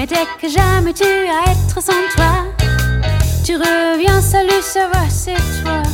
dès que jamais tu à être sans toi. Tu reviens, salut, ça va, c'est toi.